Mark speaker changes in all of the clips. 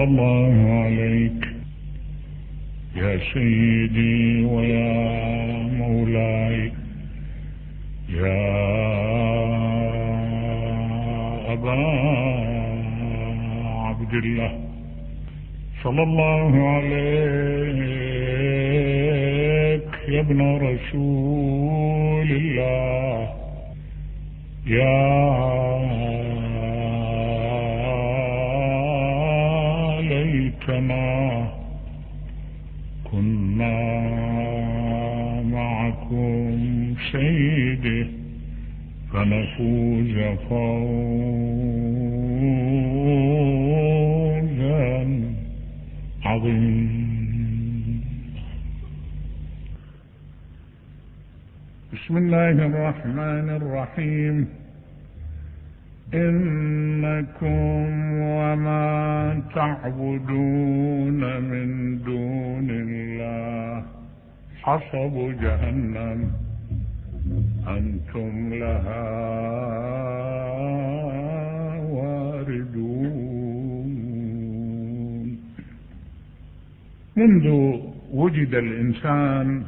Speaker 1: صلى الله عليك يا سيدي ويا مولاي يا أبا عبد الله، صلى الله عليك يا ابن رسول الله، يا ليتنا كنا معكم سيدي فنفوز فوزا عظيما. بسم الله الرحمن الرحيم. إنكم وما تعبدون من دون الله حصب جهنم أنتم لها واردون. منذ وجد الإنسان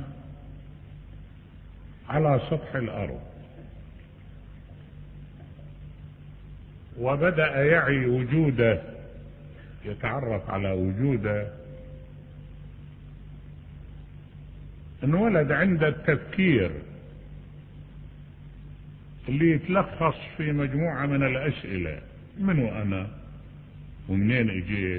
Speaker 1: على سطح الأرض وبدأ يعي وجوده، يتعرف على وجوده، انولد عند التفكير اللي يتلخص في مجموعة من الأسئلة: منو أنا؟ ومنين اجيت؟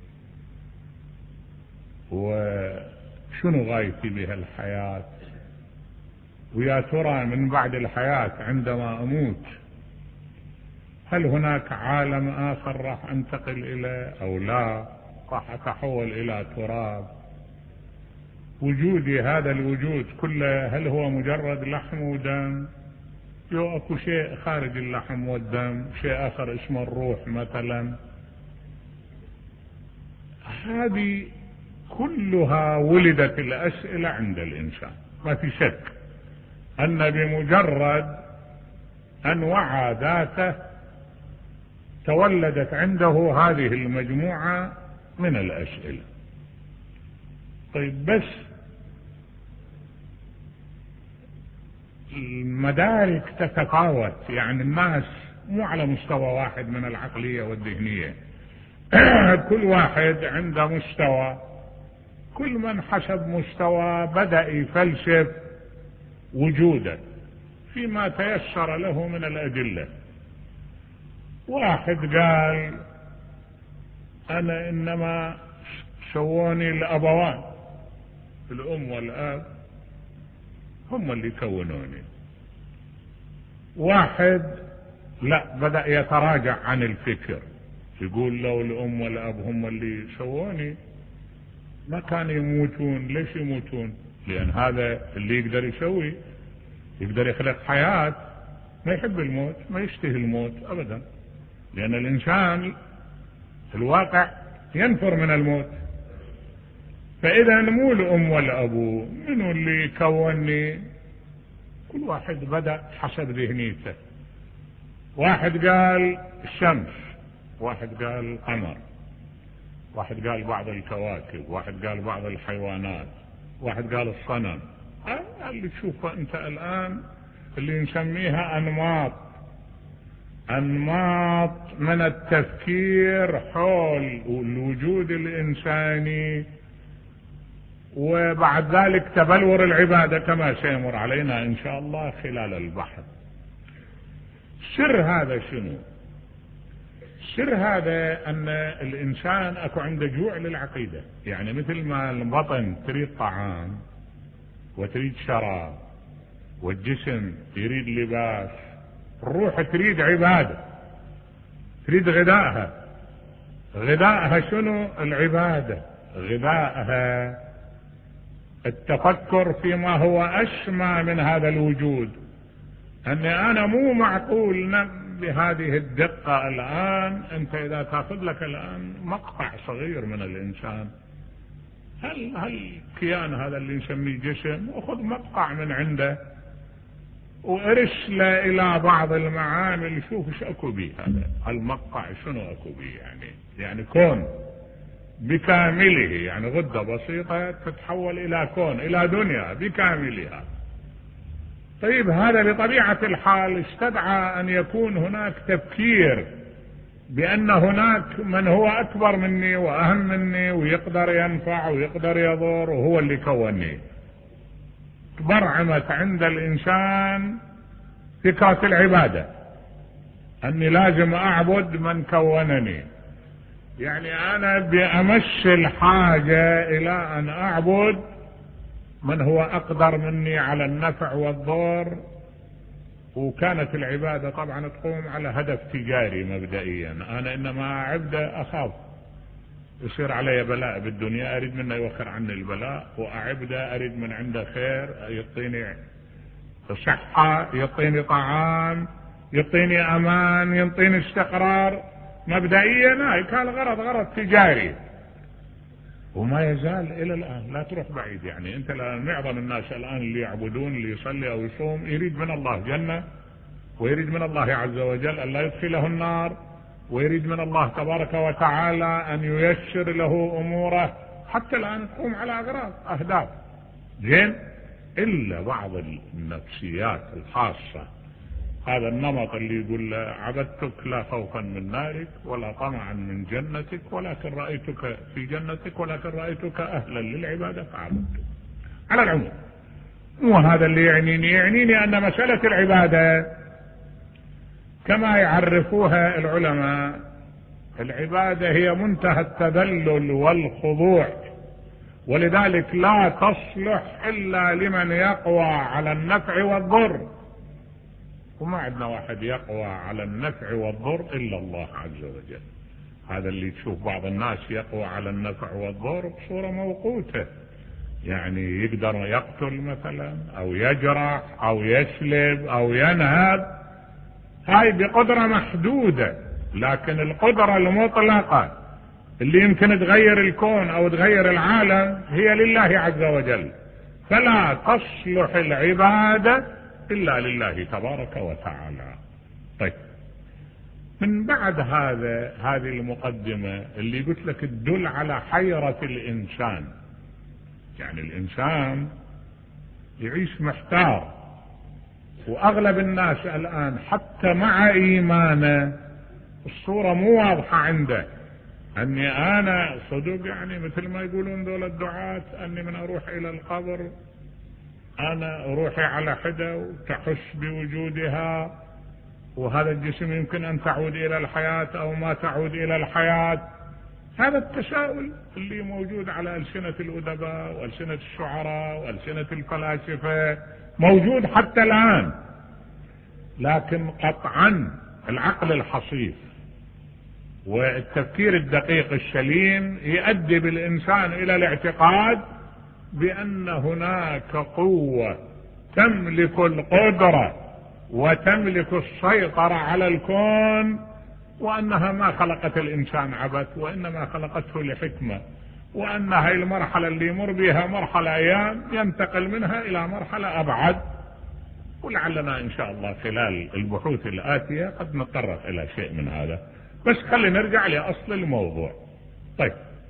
Speaker 1: وشنو غايتي بهالحياة؟ ويا ترى من بعد الحياة عندما أموت هل هناك عالم آخر راح أنتقل إليه أو لا؟ راح أتحول إلى تراب؟ وجودي هذا الوجود كله هل هو مجرد لحم ودم؟ يو أكو شيء خارج اللحم والدم، شيء آخر اسمه الروح مثلا؟ هذه كلها ولدت الأسئلة عند الإنسان. ما في شك أن بمجرد أن وعى ذاته تولدت عنده هذه المجموعة من الأسئلة. طيب، بس المدارك تتفاوت، يعني الناس مو على مستوى واحد من العقلية والذهنية. كل واحد عنده مستوى، كل من حسب مستوى بدأ يفلسف وجوده فيما تيسر له من الأدلة. واحد قال أنا إنما سووني الأبوان، الأم والأب هم اللي كونوني. واحد لا، بدأ يتراجع عن الفكر، يقول لو الأم والأب هم اللي سووني ما كانوا يموتون. ليش يموتون؟ لأن هذا اللي يقدر يسوي، يقدر يخلق حياة، ما يحب الموت، ما يشتهي الموت أبدا، لأن الإنسان في الواقع ينفر من الموت. فإذا مو الأم والأبو، منو اللي كوني؟ كل واحد بدأ حسب ذهنيته. واحد قال الشمس، واحد قال القمر، واحد قال بعض الكواكب، واحد قال بعض الحيوانات، واحد قال الصنم. اللي تشوفه أنت الآن اللي نسميها أنماط من التفكير حول الوجود الإنساني، وبعد ذلك تبلور العبادة كما سيمر علينا إن شاء الله خلال البحث. سر هذا شنو؟ سر هذا أن الإنسان أكو عنده جوع للعقيدة. يعني مثل ما البطن تريد طعام وتريد شراب، والجسم يريد لباس، الروح تريد عبادة، تريد غذائها. غذائها شنو؟ العبادة. غذائها التفكر فيما هو أسمى من هذا الوجود. أني أنا مو معقول بهذه الدقة. الآن أنت إذا تأخذ لك الآن مقطع صغير من الإنسان، هل كيان هذا اللي نسميه جسم، أخذ مقطع من عنده وارسل إلى بعض المعامل، شوف ايش أكو بيه هذا المقطع، شنو أكو بيه. يعني كون بكامله، يعني غدة بسيطة تتحول إلى كون، إلى دنيا بكاملها. طيب هذا بطبيعة الحال استدعى أن يكون هناك تفكير بأن هناك من هو أكبر مني وأهم مني ويقدر ينفع ويقدر يضر، وهو اللي كونني. برعمت عند الإنسان فكرة العبادة، أني لازم أعبد من كونني. يعني أنا بأمس الحاجة إلى أن أعبد من هو أقدر مني على النفع والضر. وكانت العبادة طبعا تقوم على هدف تجاري مبدئيا، أنا إنما أعبده أخاف يصير علي بلاء بالدنيا، أريد منه يوخر عني البلاء، وأعبده أريد من عنده خير، يعطيني صحة، يعطيني طعام، يعطيني أمان، يعطيني استقرار. مبدئيا كان الغرض غرض تجاري، وما يزال إلى الآن، لا تروح بعيد. يعني أنت الآن معظم الناس الآن اللي يعبدون، اللي يصلي أو يصوم، يريد من الله جنة، ويريد من الله عز وجل أن لا يدخله النار، ويريد من الله تبارك وتعالى أن ييسر له أموره. حتى الآن تقوم على أغراض أهداف زين، إلا بعض النفسيات الخاصة، هذا النمط اللي يقول عبدتك لا خوفا من نارك ولا طمعا من جنتك، ولكن رأيتك في جنتك، ولكن رأيتك أهلا للعبادة فعبدتك. على العموم مو هذا اللي يعنيني أن مسألة العبادة كما يعرفوها العلماء، العبادة هي منتهى التذلل والخضوع، ولذلك لا تصلح إلا لمن يقوى على النفع والضر. وما عندنا واحد يقوى على النفع والضر إلا الله عز وجل. هذا اللي تشوف بعض الناس يقوى على النفع والضر بصورة موقوتة، يعني يقدر يقتل مثلا أو يجرح أو يسلب أو ينهب، هاي بقدرة محدودة. لكن القدرة المطلقة اللي يمكن تغير الكون أو تغير العالم هي لله عز وجل، فلا تصلح العبادة إلا لله تبارك وتعالى. طيب، من بعد هذه المقدمة اللي قلت لك تدل على حيرة الإنسان. يعني الإنسان يعيش محتار، وأغلب الناس الآن حتى مع إيمانه الصورة مو واضحة عنده، أني أنا صدق، يعني مثل ما يقولون دول الدعاة، أني من أروح إلى القبر أنا روحي على حدة وتحس بوجودها، وهذا الجسم يمكن أن تعود إلى الحياة أو ما تعود إلى الحياة. هذا التساؤل اللي موجود على ألسنة الأدباء وألسنة الشعراء وألسنة الفلاسفة موجود حتى الآن. لكن قطعا العقل الحصيف والتفكير الدقيق السليم يؤدي بالإنسان إلى الاعتقاد بأن هناك قوة تملك القدرة وتملك السيطرة على الكون، وأنها ما خلقت الإنسان عبث، وإنما خلقته لحكمة، وأن هاي المرحلة اللي يمر بها مرحلة أيام ينتقل منها إلى مرحلة أبعد. ولعلنا إن شاء الله خلال البحوث الآتية قد نتطرق إلى شيء من هذا، بس خلينا نرجع لأصل الموضوع. طيب،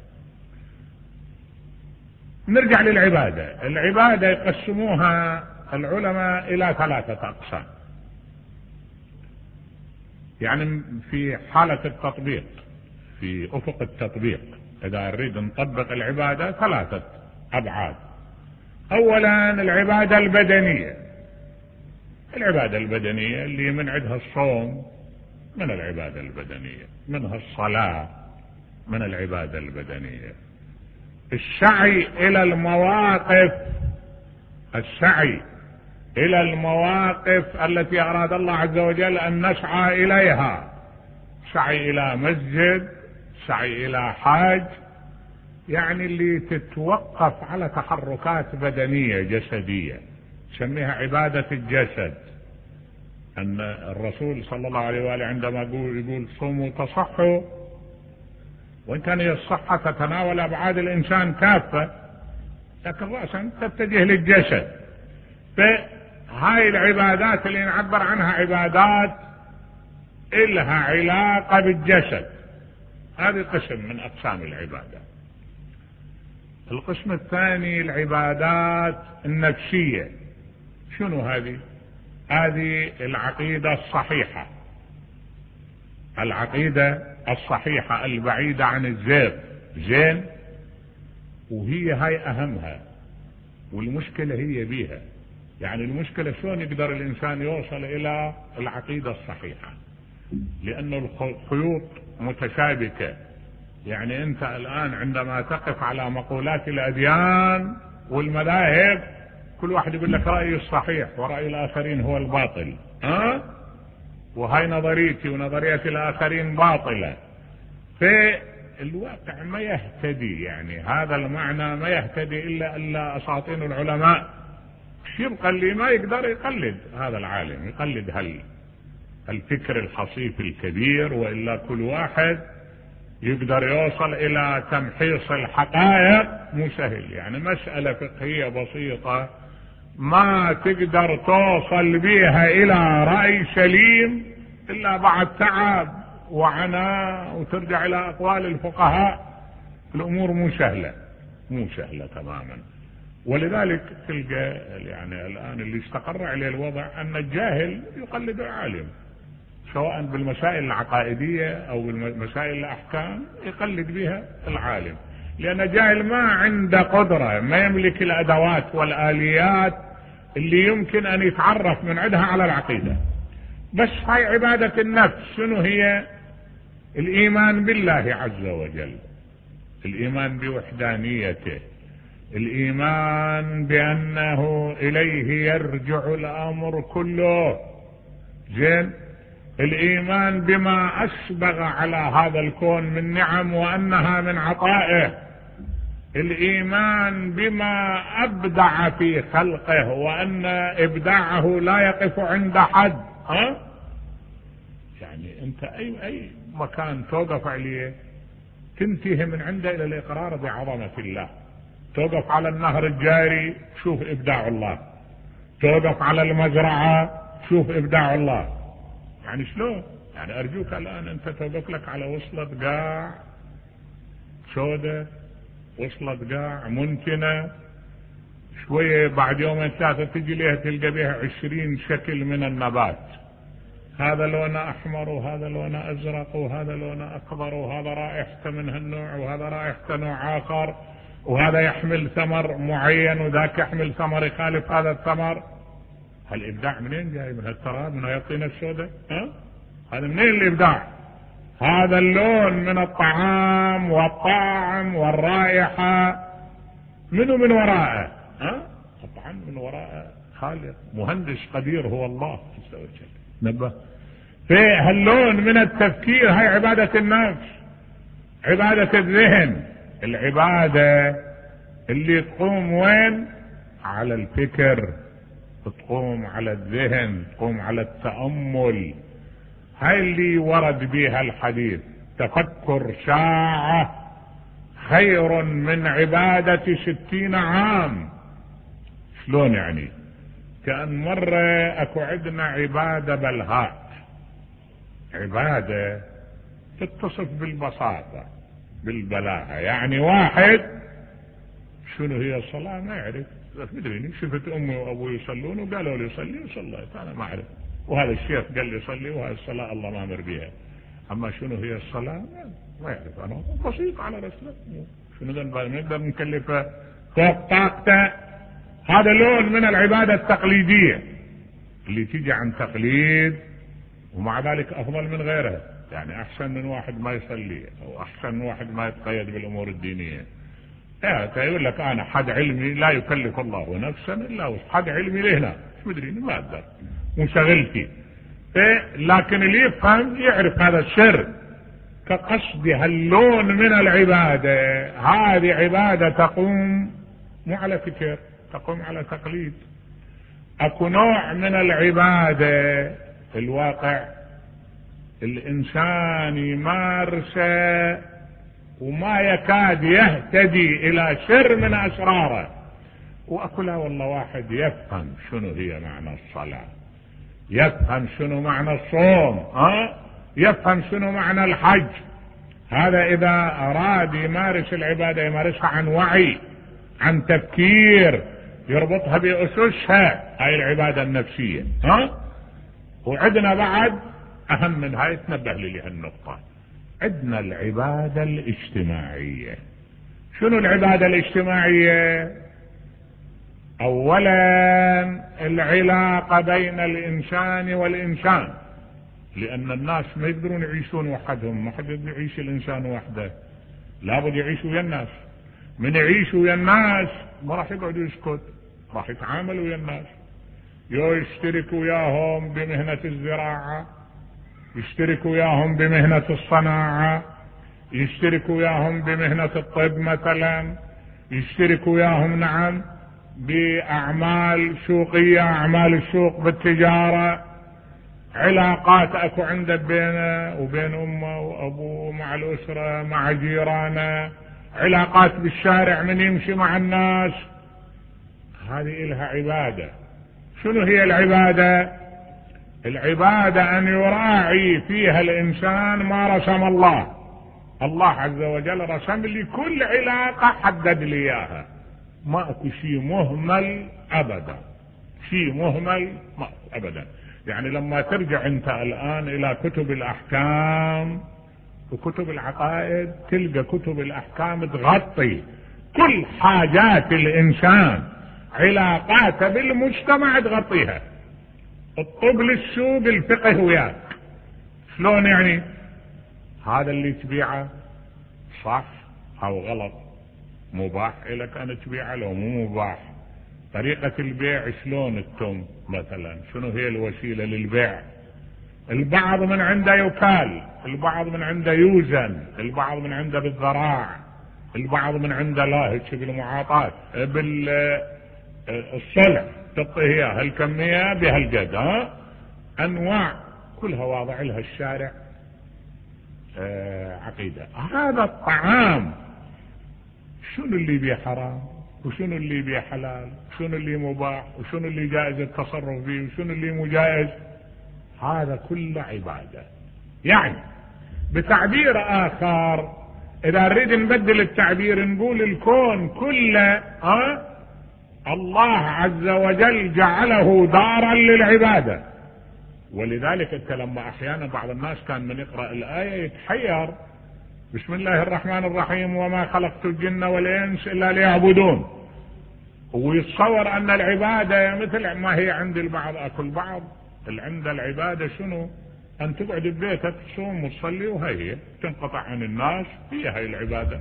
Speaker 1: نرجع للعبادة. العبادة يقسموها العلماء إلى 3 أقسام. يعني في حالة التطبيق، في أفق التطبيق، إذا نريد نطبق العبادة 3 أبعاد. أولا العبادة البدنية. العبادة البدنية اللي من عندها الصوم من العبادة البدنية، منها الصلاة من العبادة البدنية. السعي إلى المواقف، السعي إلى المواقف التي أراد الله عز وجل أن نسعى إليها، سعي إلى مسجد، سعي إلى حاج، يعني اللي تتوقف على تحركات بدنية جسدية، سميها عبادة الجسد. أن الرسول صلى الله عليه وآله عندما يقول صوموا تصحوا، وإن كان هي الصحة تتناول أبعاد الإنسان كافة، لكن رأسا تتجه للجسد. فهاي العبادات اللي نعبر عنها عبادات إلها علاقة بالجسد، هذه قسم من أقسام العبادة. القسم الثاني العبادات النفسية. شنو هذه؟ هذه العقيدة الصحيحة، العقيدة الصحيحة البعيدة عن الزيغ. زين، وهي هاي أهمها، والمشكلة هي بيها. يعني المشكلة شلون يقدر الإنسان يوصل إلى العقيدة الصحيحة؟ لأن الخيوط متشابكة. يعني أنت الآن عندما تقف على مقولات الأديان والمذاهب، كل واحد يقول لك رأيي الصحيح ورأي الآخرين هو الباطل، وهاي نظريتي ونظرية الآخرين باطلة. فالواقع ما يهتدي، يعني هذا المعنى ما يهتدي إلا أساطين العلماء. يبقى اللي ما يقدر يقلد هذا العالم، يقلد الفكر الحصيف الكبير، وإلا كل واحد يقدر يوصل إلى تمحيص الحقائق مو سهل. يعني مسألة فقهية بسيطة ما تقدر توصل بها إلى رأي سليم إلا بعد تعب وعناء، وترجع إلى أقوال الفقهاء. الأمور مو سهلة تماما. ولذلك تلقى يعني الآن اللي استقر عليه الوضع أن الجاهل يقلد العالم، سواء بالمسائل العقائدية أو بالمسائل الأحكام يقلد بها العالم، لأن الجاهل ما عنده قدرة، ما يملك الأدوات والآليات اللي يمكن أن يتعرف من عندها على العقيدة. بس هاي عبادة النفس. شنو هي؟ الإيمان بالله عز وجل، الإيمان بوحدانيته، الإيمان بأنه إليه يرجع الأمر كله. زين، الإيمان بما أسبغ على هذا الكون من نعم وأنها من عطائه، الإيمان بما أبدع في خلقه وأن إبداعه لا يقف عند حد. يعني أنت أي مكان توقف عليه تنتهي من عنده إلى الإقرار بعظمة الله. توقف على النهر الجاري شوف إبداع الله، توقف على المزرعة شوف إبداع الله. يعني شلون؟ يعني أرجوك الآن أنت توقف لك على وصلة قاع سودة، وصلة قاع منتنة، شوية بعد يومين ثلاثة تجي ليها تلقى بها 20 شكل من النبات، هذا لونه أحمر وهذا لونه أزرق وهذا لونه أخضر وهذا رائحته من هالنوع وهذا رائحته نوع آخر، وهذا يحمل ثمر معين وذاك يحمل ثمر يخالف هذا الثمر. هالإبداع منين جاي؟ من هالتراب، من هالطينة السوداء؟ هذا منين الإبداع؟ هذا اللون من الطعام والطعم والرائحة منه من وراءه؟ طبعا من وراءه خالق مهندس قدير هو الله عز وجل. نبه في هاللون من التفكير. هاي عبادة النفس، عبادة الذهن. العبادة اللي تقوم وين؟ على الفكر، تقوم على الذهن، تقوم على التأمل. هاي اللي ورد بها الحديث: تفكر ساعة خير من عبادة 60 عام. شلون يعني؟ كأن مرة اكو عندنا عبادة بلهاء، عبادة تتصف بالبساطة بالبلاهة. يعني واحد شنو هي الصلاة ما يعرف، مدريني شفت امي وابوي يصلون وقالوا لي صلي وصليت، انا ما اعرف، وهذا الشيخ قال لي صلي وهذه الصلاة الله ما امر بها. اما شنو هي الصلاة ما يعرف، انا بسيط على رسله، شنو نقدر نكلفه فوق طاقته. هذا لون من العبادة التقليدية اللي تيجي عن تقليد، ومع ذلك افضل من غيرها. يعني احسن من واحد ما يصلي، او احسن من واحد ما يتقيد بالامور الدينية. يقول لك انا حد علمي لا يكلف الله نفسا الا وسعها، حد علمي لهنا مش مدري ما اقدر مشغلتي. لكن اللي يفهم يعرف هذا السر. كقصد هاللون من العبادة، هذه عبادة تقوم مو على فكر، تقوم على تقليد. اكو نوع من العبادة في الواقع الانسان يمارسه وما يكاد يهتدي الى سر من اسراره. واكو لا والله واحد يفهم شنو هي معنى الصلاة، يفهم شنو معنى الصوم، يفهم شنو معنى الحج. هذا اذا اراد يمارس العبادة يمارسها عن وعي، عن تفكير، يربطها بأسسها، هاي العبادة النفسية. وعندنا بعد أهم من هاي، تنبه لي هالنقطة، عندنا العبادة الاجتماعية. شنو العبادة الاجتماعية؟ أولا العلاقة بين الإنسان والإنسان، لأن الناس ما يقدرون يعيشون وحدهم، ما حد يقدر يعيش الإنسان وحده، لابد يعيش ويا الناس. من يعيش ويا الناس ما راح يقعد يسكت، راح يتعامل ويا الناس، يشترك وياهم بمهنة الزراعة، يشترك وياهم بمهنة الصناعة، يشترك وياهم بمهنة الطب مثلا، يشترك وياهم نعم بأعمال سوقية، أعمال السوق بالتجارة، علاقات اكو عنده بينه وبين امه وابوه، مع الاسرة، مع جيرانه، علاقات بالشارع من يمشي مع الناس. هذه إلها عبادة. شنو هي العبادة؟ العبادة أن يراعي فيها الإنسان ما رسم الله. الله عز وجل رسم لي كل علاقة، حدد لي إياها، ما اكو شيء مهمل أبدا، شيء مهمل ما أبدا. يعني لما ترجع انت الآن إلى كتب الأحكام وكتب العقائد، تلقى كتب الأحكام تغطي كل حاجات الإنسان، علاقاته بالمجتمع تغطيها، الطب للسوق، الفقه وياك. شلون يعني؟ هذا اللي تبيعه صح أو غلط، مباح لك أن تبيعه لو مو مباح، طريقة البيع شلون التم مثلا، شنو هي الوسيلة للبيع. البعض من عنده يكال، البعض من عنده يوزن، البعض من عنده بالذراع، البعض من عنده لاهج بالمعاطاة بالصلع، تعطيه اياها الكمية بهالقد، انواع كلها واضع لها الشارع عقيدة. هذا الطعام شنو اللي بيه حرام وشنو اللي بيه حلال، شنو اللي مباح وشنو اللي جائز التصرف فيه وشنو اللي مو جائز، هذا كله عبادة. يعني بتعبير آخر، إذا نريد نبدل التعبير نقول الكون كله الله عز وجل جعله دارا للعبادة. ولذلك انت لما احيانا بعض الناس كان من يقرأ الآية يتحير، بسم الله الرحمن الرحيم وما خلقت الجن والإنس إلا ليعبدون، ويتصور أن العبادة مثل ما هي عند البعض. أكل بعض اللي عند العبادة شنو؟ أن تقعد ببيتك تصوم وتصلي وهي تنقطع عن الناس، هي هاي العبادة،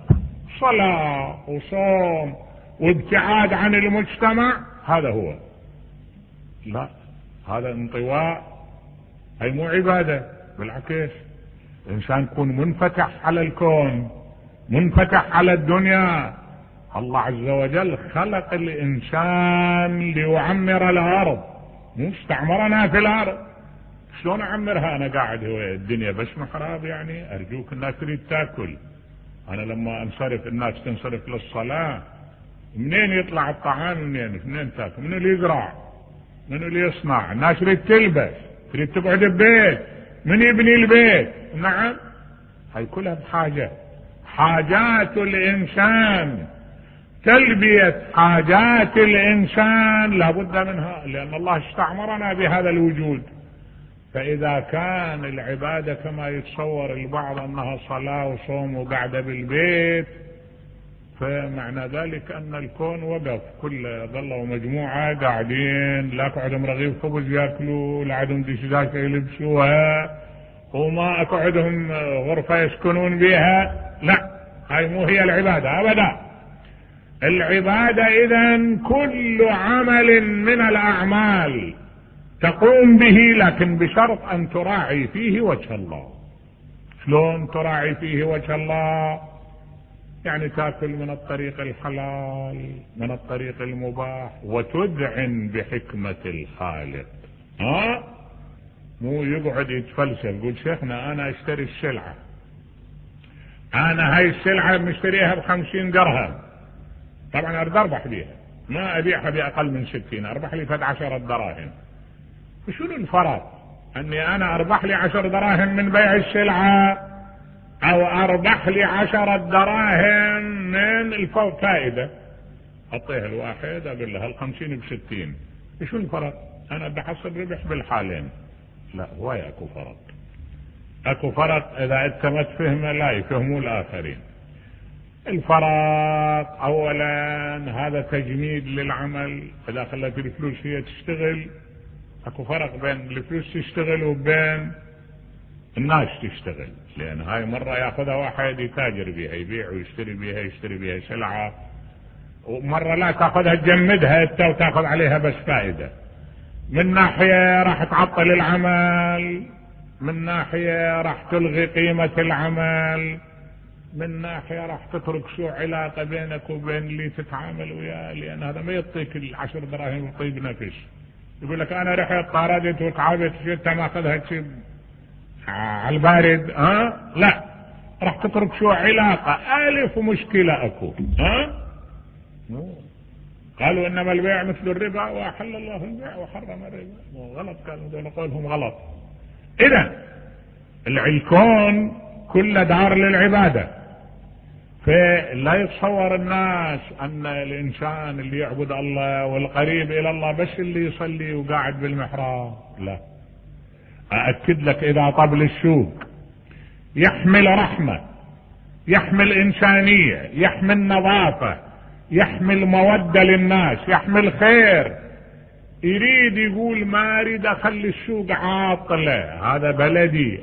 Speaker 1: صلاة وصوم وابتعاد عن المجتمع، هذا هو. لا، هذا انطواء، هاي مو عبادة، بالعكس الإنسان يكون منفتح على الكون، منفتح على الدنيا. الله عز وجل خلق الإنسان ليعمر الأرض، مو استعمرنا في الأرض. شلون أعمرها أنا قاعد هو الدنيا بس محراب؟ يعني أرجوك الناس تريد تأكل، أنا لما أنصرف الناس تنصرف للصلاة، منين يطلع الطعام؟ منين تأكل؟ من اللي يزرع؟ من اللي يصنع؟ الناس تريد تلبس، تريد تقعد ببيت، من يبني البيت؟ نعم، هاي كلها بحاجة، حاجات الإنسان، تلبية حاجات الإنسان لابد منها، لأن الله استعمرنا بهذا الوجود. فإذا كان العبادة كما يتصور البعض أنها صلاة وصوم وقعدة بالبيت، فمعنى ذلك أن الكون وقف، كل ظلوا مجموعة قاعدين، لا قعدهم رغيف خبز يأكلوا، لا عندهم دشداشة يلبسوها، وما أقعدهم غرفة يسكنون بها. لا، هاي مو هي العبادة أبدا. العبادة إذن كل عمل من الأعمال تقوم به، لكن بشرط أن تراعي فيه وجه الله. شلون تراعي فيه وجه الله؟ يعني تأكل من الطريق الحلال، من الطريق المباح، وتذعن بحكمة الخالق. مو يقعد يتفلسف يقول شيخنا أنا أشتري السلعة، أنا هاي السلعة مشتريها ب50 درهم، طبعا أريد أربح بيها، ما أبيعها بأقل من 60، أربح لي 10 دراهم. وشنو الفرق أني أنا أربح لي 10 دراهم من بيع السلعة، أو أربح لي 10 دراهم من الفائدة؟ أعطيها الواحد أقول لها 50 ب60، شو الفرق؟ أنا بحصل ربح بالحالين. لا، هو اكو فرق. اكو فرق اذا انت ما تفهمه لا يفهموا الاخرين. الفرق اولا هذا تجميد للعمل، اذا خلت الفلوس هي تشتغل اكو فرق بين الفلوس تشتغل وبين الناس تشتغل، لان هاي مرة ياخذها واحد يتاجر بيها، يبيع ويشتري بيها، يشتري بيها سلعة، ومرة لا تاخذها تجمدها انت وتاخذ عليها بس فائدة. من ناحية راح تعطل العمل، من ناحية راح تلغي قيمة العمل، من ناحية راح تترك شو علاقة بينك وبين اللي تتعامل وياه، لأن هذا ما يعطيك 10 دراهم وطيب نفس. يقول لك أنا رحت طاردت وتعبت انت ماخذها شيء على البارد، لا، راح تترك شو علاقة. ألف مشكلة أكو، قالوا إنما البيع مثل الربا وأحل الله البيع وحرم الربا. غلط، كانوا دول قولهم غلط. إذا الكون كل دار للعبادة، فلا يتصور الناس أن الإنسان اللي يعبد الله والقريب إلى الله بس اللي يصلي وقاعد بالمحراب. لا، أأكد لك إذا طبل السوق يحمل رحمة، يحمل إنسانية، يحمل نظافة، يحمل مودة للناس، يحمل خير، يريد يقول ما اريد اخلي السوق عاطلة، هذا بلدي،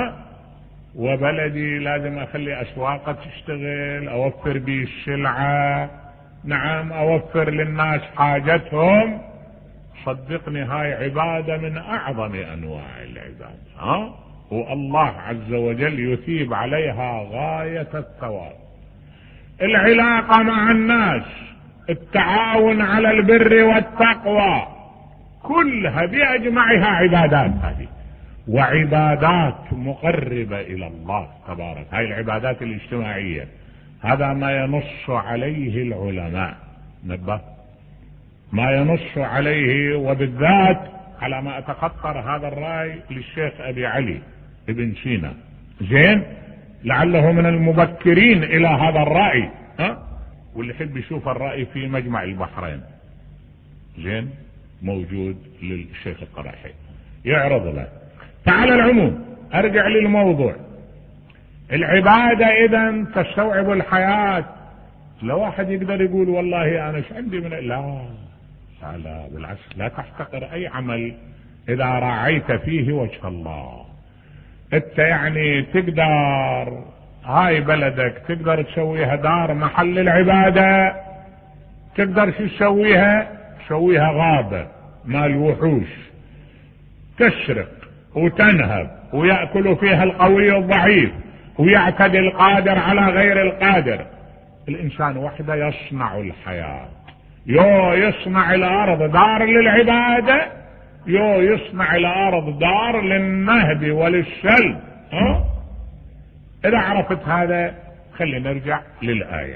Speaker 1: وبلدي لازم اخلي اسواقه تشتغل، اوفر بيه السلعة، نعم اوفر للناس حاجتهم. صدقني هاي عبادة من اعظم انواع العبادة، والله عز وجل يثيب عليها غاية الثواب. العلاقة مع الناس، التعاون على البر والتقوى، كلها بأجمعها عبادات هذه، وعبادات مقربة إلى الله تبارك. هاي العبادات الاجتماعية هذا ما ينص عليه العلماء، نبه ما ينص عليه، وبالذات على ما أتخطر هذا الرأي للشيخ أبي علي ابن سينا، زين، لعله من المبكرين إلى هذا الرأي، واللي يحب يشوف الرأي في مجمع البحرين، زين، موجود للشيخ القرحي يعرض له. فعلى العموم ارجع للموضوع، العبادة اذا تستوعب الحياة. لو واحد يقدر يقول والله انا ايش عندي من لا بالعكس، لا تحتقر اي عمل اذا راعيت فيه وجه الله. انت يعني تقدر هاي بلدك تقدر تسويها دار محل العبادة، تقدر شو تسويها غابة مال وحوش تشرق وتنهب ويأكل فيها القوي والضعيف ويعتدي القادر على غير القادر. الإنسان وحده يصنع الحياة، يصنع الأرض دار للعبادة، يصنع الأرض دار للنهب وللسلب. إذا عرفت هذا خلينا نرجع للآية.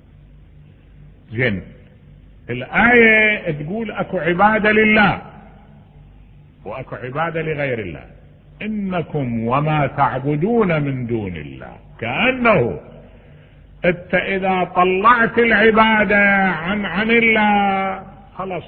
Speaker 1: زين، الآية تقول اكو عبادة لله واكو عبادة لغير الله. انكم وما تعبدون من دون الله، كأنه انت اذا طلعت العبادة عن الله خلاص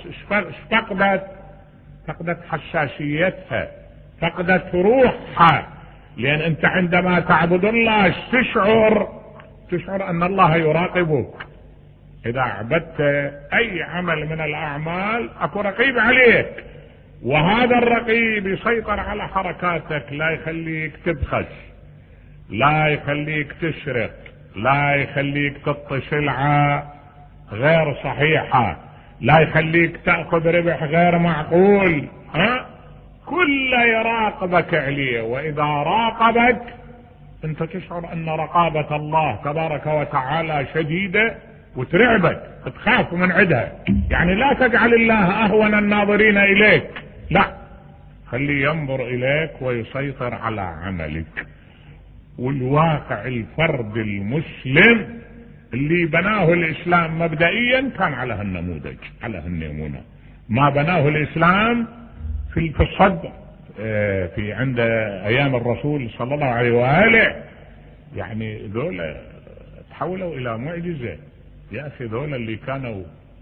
Speaker 1: فقدت حساسيتها، فقدت روحها. لان انت عندما تعبد الله تشعر ان الله يراقبك. اذا عبدت اي عمل من الاعمال اكو رقيب عليك، وهذا الرقيب يسيطر على حركاتك، لا يخليك تبخس، لا يخليك تسرق، لا يخليك تعطي سلعة غير صحيحة، لا يخليك تأخذ ربح غير معقول، كل يراقبك عليه. واذا راقبك انت تشعر ان رقابة الله تبارك وتعالى شديدة وترعبك، تخاف من عدها. يعني لا تجعل الله اهون الناظرين اليك، لا، خليه ينظر اليك ويسيطر على عملك. والواقع الفرد المسلم اللي بناه الاسلام مبدئيا كان على هالنموذج، على هالنمونة. ما بناه الاسلام في الصدر في عند ايام الرسول صلى الله عليه وآله، يعني ذولا تحولوا الى معجزة. يا اخي ذولا اللي كانوا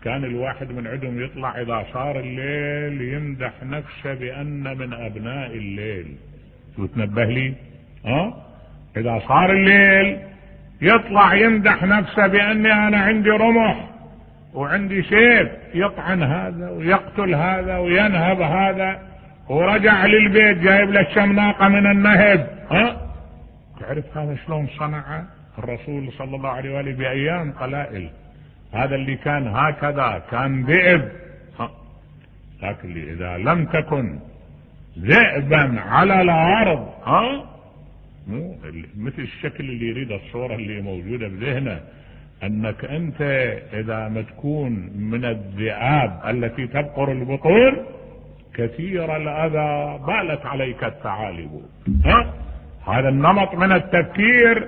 Speaker 1: كان الواحد من عندهم يطلع اذا صار الليل يمدح نفسه بان من ابناء الليل. شو تنبه لي؟ اذا صار الليل يطلع يمدح نفسه باني انا عندي رمح وعندي سيف، يطعن هذا ويقتل هذا وينهب هذا، ورجع للبيت جايب له الشمناقة من النهب. تعرف هذا شلون صنع الرسول صلى الله عليه وآله بأيام قلائل؟ هذا اللي كان هكذا كان ذئب. لكن إذا لم تكن ذئبا على الأرض، مو مثل الشكل اللي يريد الصورة اللي موجودة بذهنه، أنك أنت إذا ما تكون من الذئاب التي تبقر البطون كثير الأذى بالت عليك الثعالب. هذا النمط من التفكير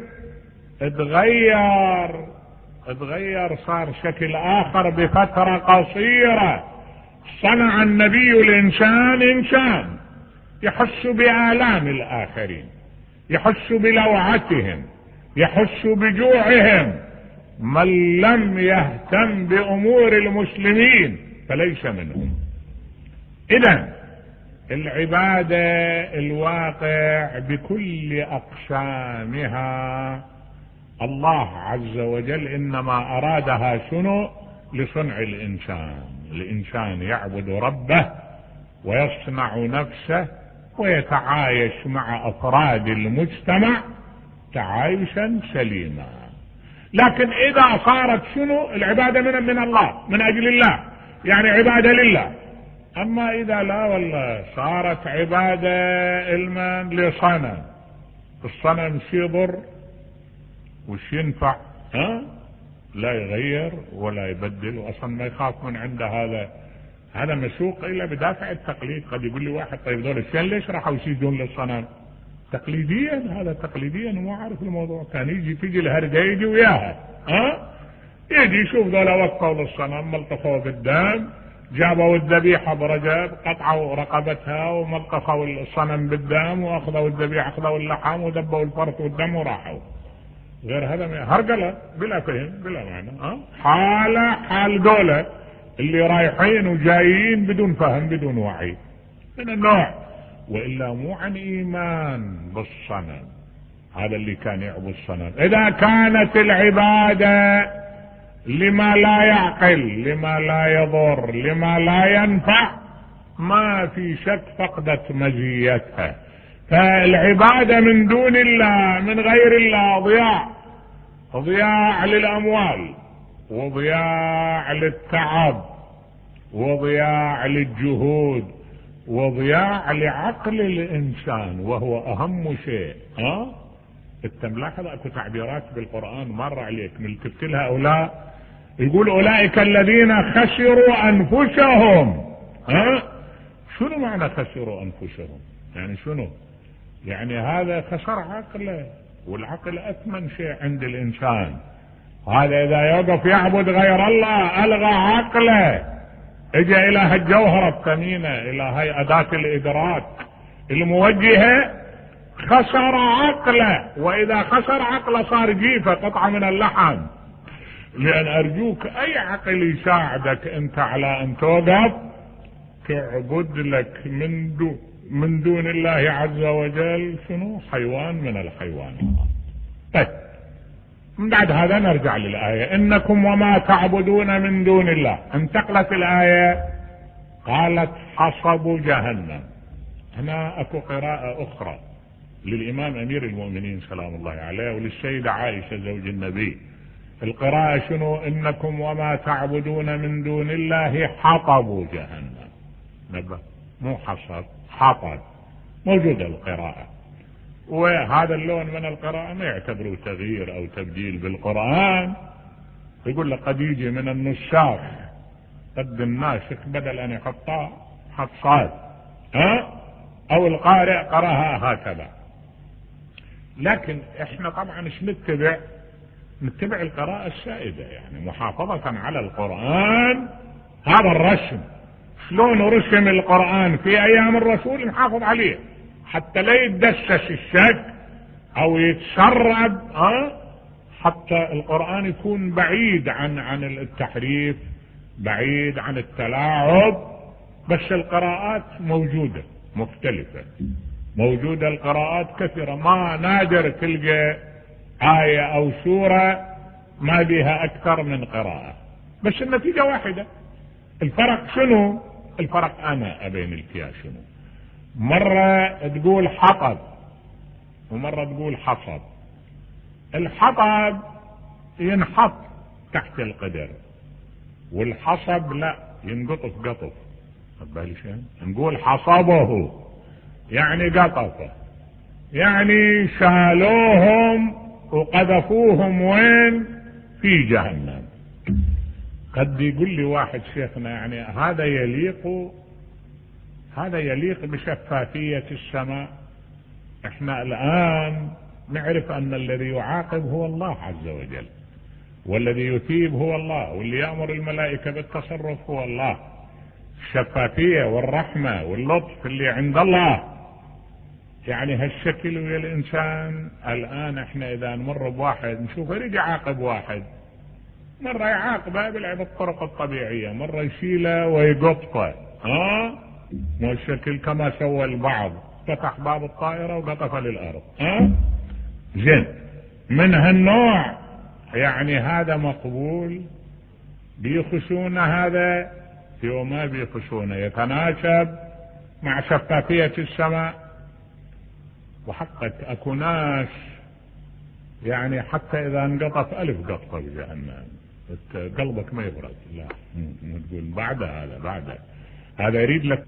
Speaker 1: اتغير صار شكل آخر بفترة قصيرة. صنع النبي الإنسان إنسان يحس بآلام الآخرين، يحس بلوعتهم، يحس بجوعهم. من لم يهتم بأمور المسلمين فليس منهم. إذن العبادة الواقع بكل أقسامها الله عز وجل إنما أرادها شنو؟ لصنع الإنسان يعبد ربه ويصنع نفسه ويتعايش مع أفراد المجتمع تعايشا سليما. لكن إذا صارت شنو؟ العبادة من الله، من أجل الله، يعني عبادة لله. أما إذا لا والله صارت عبادة المن لصنم، الصنم شي يضر وش ينفع؟ لا يغير ولا يبدل، وأصلا ما يخاف من عنده. هذا مسوق إلا بدافع التقليد. قد يقول لي واحد طيب دول الشين ليش راحوا يسجدون للصنم؟ تقليديا، هذا تقليديا، مو عارف الموضوع. كان تيجي الهرجة يجي وياها. يجي يشوف ذولا وقفوا للصنم، ملطفوا بالدم، جابوا الذبيحة برجب، قطعوا رقبتها وملطفوا الصنم بالدم، واخذوا الذبيحة، اخذوا اللحم ودبوا الفرث والدم وراحوا. غير هذا هرجلة بلا فهم بلا معنى. حال دولة اللي رايحين وجايين بدون فهم بدون وعي من النوع، وإلا مو عن إيمان بالصنم. هذا اللي كان يعبد الصنم. إذا كانت العبادة لما لا يعقل، لما لا يضر، لما لا ينفع، ما في شك فقدت مزيتها. فالعبادة من دون الله، من غير الله، ضياع للأموال، وضياع للتعب، وضياع للجهود، وضياع لعقل الإنسان، وهو أهم شيء. انت ملاحظ اكو تعبيرات بالقرآن مر عليك من كتلها هؤلاء، يقول أولئك الذين خسروا أنفسهم. شنو معنى خسروا أنفسهم؟ يعني شنو؟ يعني هذا خسر عقله، والعقل أثمن شيء عند الإنسان. هذا إذا يوقف يعبد غير الله ألغى عقله، اجى إلى هالجوهرة الثمينة، إلى هاي أداة الإدراك الموجهة، خسر عقله. وإذا خسر عقله صار جيفة، قطعة من اللحم. لأن أرجوك أي عقل يساعدك أنت على أن توقف تعبد لك من دون الله عز وجل شنو؟ حيوان من الحيوانات. طيب من بعد هذا نرجع للآية إنكم وما تعبدون من دون الله. انتقلت الآية قالت حصب جهنم. هنا أكو قراءة أخرى للإمام أمير المؤمنين سلام الله عليه وللسيدة عائشة زوج النبي. القراءة شنو؟ إنكم وما تعبدون من دون الله حطب جهنم. نبه مو حصب، حطب. موجودة القراءة. وهذا اللون من القراءة ما يعتبروا تغيير أو تبديل بالقرآن. يقول لك قد يجي من النساخ قد الناسخ بدل أن يحطها حط صاد، أو القارئ قرأها هكذا. لكن احنا طبعا ايش نتبع القراءة السائدة، يعني محافظة على القرآن. هذا الرسم شلون رسم القرآن في ايام الرسول نحافظ عليه حتى لا يتدسس الشك او يتسرب، حتى القرآن يكون بعيد عن التحريف بعيد عن التلاعب، بس القراءات موجودة مختلفة، موجودة القراءات كثيرة، ما نادر تلقى آية أو سورة ما بها أكثر من قراءة، بس النتيجة واحدة. الفرق شنو؟ الفرق أنا أبين الفيها شنو. مرة تقول حطب ومرة تقول حصب. الحطب ينحط تحت القدر، والحصب لا، ينقطف قطف. بالي شيء نقول حصبه يعني قطفه، يعني شالوهم وقذفوهم وين؟ في جهنم. قد يقول لي واحد شيخنا يعني هذا يليق بشفافية السماء. احنا الآن نعرف أن الذي يعاقب هو الله عز وجل، والذي يثيب هو الله، واللي يأمر الملائكة بالتصرف هو الله. الشفافية والرحمة واللطف اللي عند الله، يعني هالشكل ويا الإنسان. الآن احنا إذا نمر بواحد نشوفه يريد يعاقب واحد، مرة يعاقبه بالطرق الطبيعية، مرة يشيله ويقطفه، مو الشكل كما سوى البعض، فتح باب الطائرة وقطفه للأرض. زين، من هالنوع يعني هذا مقبول، بيخشون هذا وما بيخشون، يتناسب مع شفافية السماء. وحقك اكو ناس يعني حتى اذا انقطف 1000 قطفة بجهنم قلبك ما يبرد. لا تقول بعد هذا يريد لك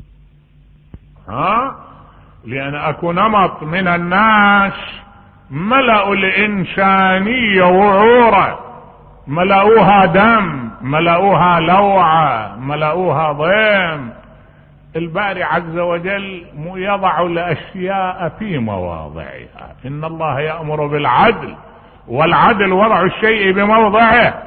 Speaker 1: لان اكو نمط من الناس ملأوا الانسانية وعورة، ملأوها دم، ملأوها لوعة، ملأوها ضيم. الباري عز وجل يضع الاشياء في مواضعها. ان الله يأمر بالعدل، والعدل وضع الشيء بموضعه.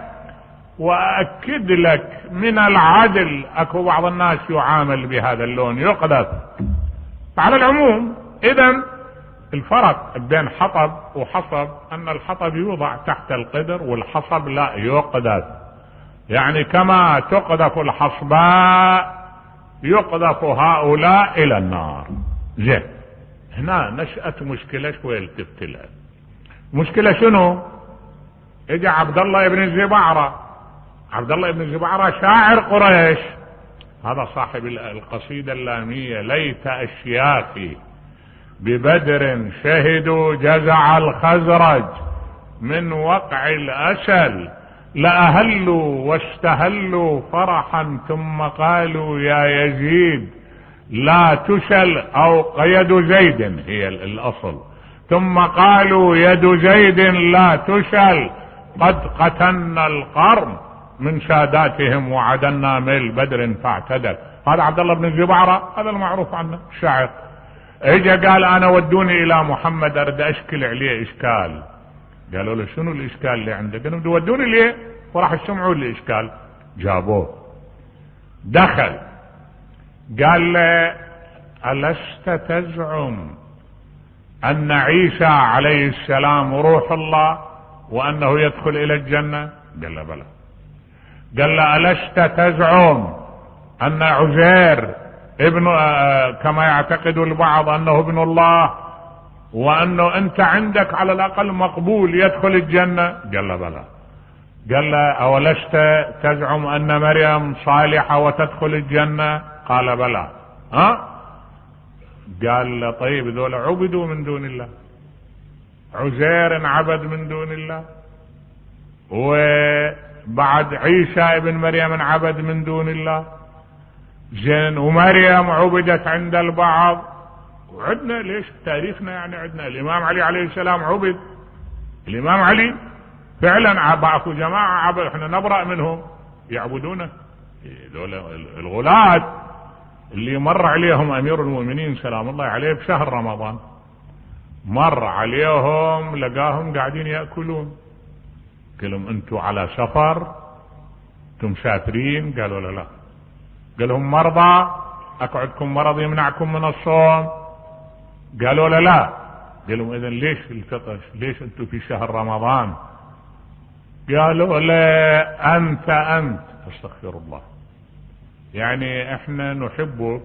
Speaker 1: واكد لك من العدل، اكو بعض الناس يعامل بهذا اللون، يقذف. على العموم اذا الفرق بين حطب وحصب ان الحطب يوضع تحت القدر، والحصب لا، يقذف. يعني كما تقذف الحصباء يقذف هؤلاء الى النار. زين، هنا نشأت مشكلة شوية التفت لها. مشكلة شنو؟ اجى عبد الله بن الزبعرة. عبد الله بن الزبعرة شاعر قريش، هذا صاحب القصيدة اللامية: ليت اشياخي ببدر شهدوا جزع الخزرج من وقع الأسل، لأهلوا واشتهلوا فرحا ثم قالوا يا يزيد لا تشل، أو يد زيد هي الأصل، ثم قالوا يد زيد لا تشل، قد قتلنا القرن من ساداتهم وعدنا ميل بدر فاعتدل. هذا عبد الله بن الزبعرة، هذا المعروف عنه الشاعر. اجا قال انا ودوني الى محمد اريد اشكل عليه اشكال. قالوا له شنو الاشكال اللي عندك؟ قالوا له ودوني ليه، وراح يسمعوا لي الاشكال. جابوه، دخل قال له ألست تزعم ان عيسى عليه السلام روح الله وانه يدخل الى الجنة؟ قال له بلى. قال له ألست تزعم ان عزير ابن كما يعتقد البعض انه ابن الله، وانه انت عندك على الاقل مقبول يدخل الجنة؟ قال له بلى. قال له اولست تزعم ان مريم صالحة وتدخل الجنة؟ قال بلى. قال له طيب ذولا عبدوا من دون الله، عزير عبد من دون الله، وبعد عيسى ابن مريم عبد من دون الله، زين، ومريم عبدت عند البعض، وعدنا ليش تاريخنا يعني عدنا الامام علي عليه السلام عبد. الامام علي فعلا اكو جماعة عبد، احنا نبرأ منهم يعبدونه. دول الغلاة اللي مر عليهم امير المؤمنين سلام الله عليه بشهر رمضان، مر عليهم لقاهم قاعدين يأكلون. قالهم انتوا على سفر، انتم مسافرين؟ قالوا لا. قال لهم مرضى، اكو عندكم مرض يمنعكم من الصوم؟ قالوا لا. قال لهم اذا ليش الفطر؟ ليش انتم في شهر رمضان؟ قالوا لا انت استغفر الله. يعني احنا نحبك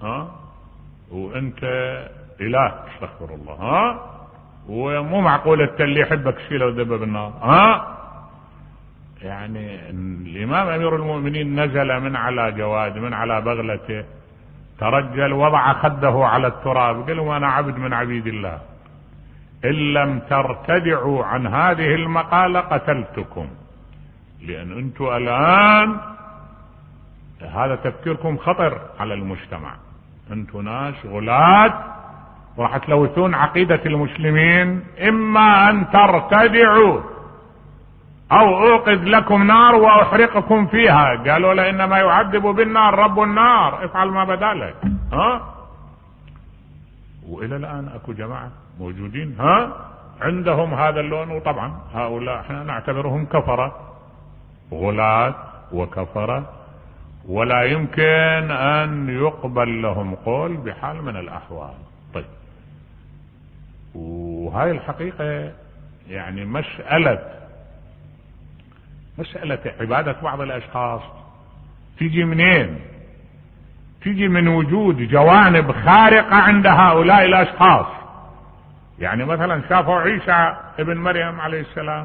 Speaker 1: وانت اله، استغفر الله. ومو معقول انت اللي يحبك شيله ودبه بالنار. يعني الامام امير المؤمنين نزل من على جواد، من على بغلته، ترجل وضع خده على التراب، قال له انا عبد من عبيد الله، ان لم ترتدعوا عن هذه المقالة قتلتكم، لان انتم الان هذا تفكيركم خطر على المجتمع، انتم ناس غلاة راح تلوثون عقيدة المسلمين، اما ان ترتدعوا او اوقد لكم نار واحرقكم فيها. قالوا له انما يعذب بالنار رب النار، افعل ما بدا لك. والى الان اكو جماعة موجودين عندهم هذا اللون. وطبعا هؤلاء احنا نعتبرهم كفرة، غلاة وكفرة، ولا يمكن ان يقبل لهم قول بحال من الاحوال. طيب، وهاي الحقيقة يعني مسألة عبادة بعض الاشخاص تيجي منين؟ تيجي من وجود جوانب خارقة عند هؤلاء الاشخاص. يعني مثلا شافوا عيسى ابن مريم عليه السلام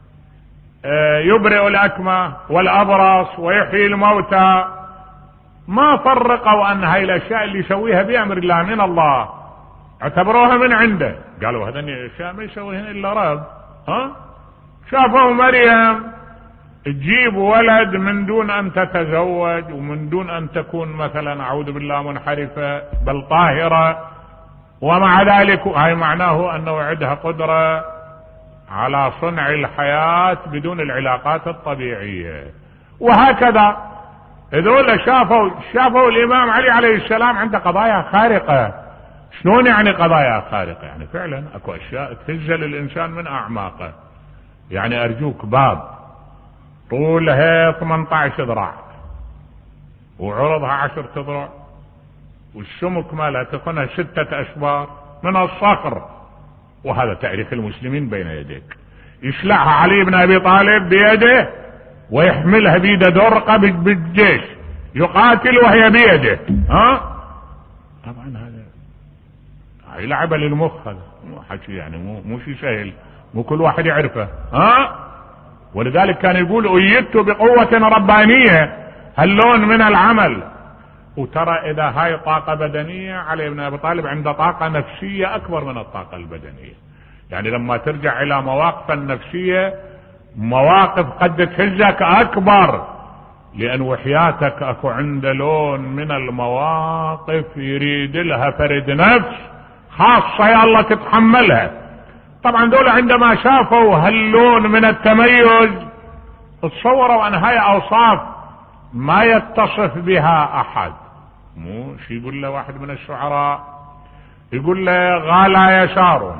Speaker 1: يبرئ الاكمى والابرص ويحيي الموتى، ما فرقوا ان هاي الاشياء اللي يسويها بامر الله من الله، اعتبروها من عنده. قالوا هذا الاشياء ما يسويهن الا رب. شافوا مريم تجيب ولد من دون ان تتزوج ومن دون ان تكون مثلا اعوذ بالله منحرفة، بل طاهرة، ومع ذلك هاي معناه انه عندها قدرة على صنع الحياة بدون العلاقات الطبيعية. وهكذا هذول شافوا الامام علي عليه السلام عنده قضايا خارقة. شلون يعني قضايا خارقة؟ يعني فعلا اكو اشياء تهزل الانسان من اعماقه. يعني ارجوك، باب طولها 18 ذراع وعرضها 10 ذراع والسمك مالها تكونها 6 أشبار من الصخر، وهذا تاريخ المسلمين بين يديك. يشلعها علي بن ابي طالب بيده ويحملها بيده درقة بالجيش يقاتل وهي بيده. طبعا هاي لعبة للمخ، هذا مو حكي، يعني مو شيء سهل، مو كل واحد يعرفه. ولذلك كان يقول أيدت بقوة ربانية، هاللون من العمل. وترى اذا هاي طاقة بدنية، علي بن ابي طالب عنده طاقة نفسية اكبر من الطاقة البدنية. يعني لما ترجع الى مواقف النفسية، مواقف قد تهزك اكبر، لان وحياتك اكو عنده لون من المواقف يريد لها فرد نفس خاصة يا الله تتحملها. طبعا دول عندما شافوا هاللون من التميز تصوروا ان هاي اوصاف ما يتصف بها احد. مو شي يقول له واحد من الشعراء، يقول له غالى يسار